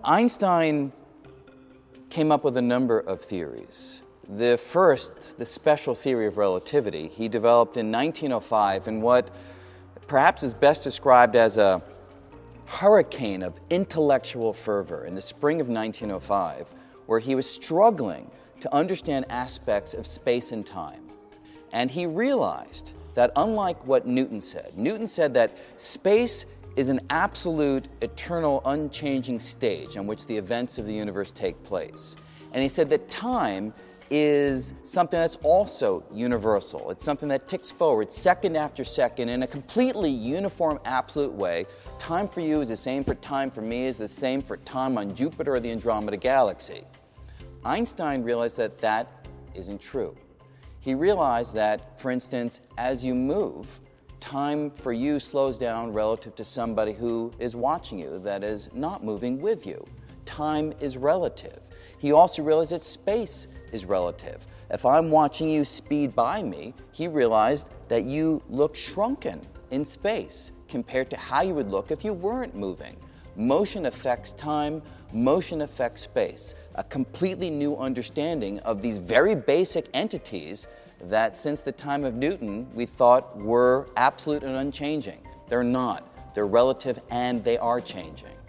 Einstein came up with a number of theories. The first, the special theory of relativity, he developed in 1905 in what perhaps is best described as a hurricane of intellectual fervor in the spring of 1905, where he was struggling to understand aspects of space and time. And he realized that unlike what Newton said that space is an absolute, eternal, unchanging stage on which the events of the universe take place. And he said that time is something that's also universal. It's something that ticks forward second after second in a completely uniform, absolute way. Time for you is the same for time for me, is the same for time on Jupiter or the Andromeda Galaxy. Einstein realized that that isn't true. He realized that, for instance, as you move, time for you slows down relative to somebody who is watching you, that is not moving with you. Time is relative. He also realized that space is relative. If I'm watching you speed by me, he realized that you look shrunken in space compared to how you would look if you weren't moving. Motion affects time, motion affects space. A completely new understanding of these very basic entities that since the time of Newton we thought were absolute and unchanging. They're not. They're relative and they are changing.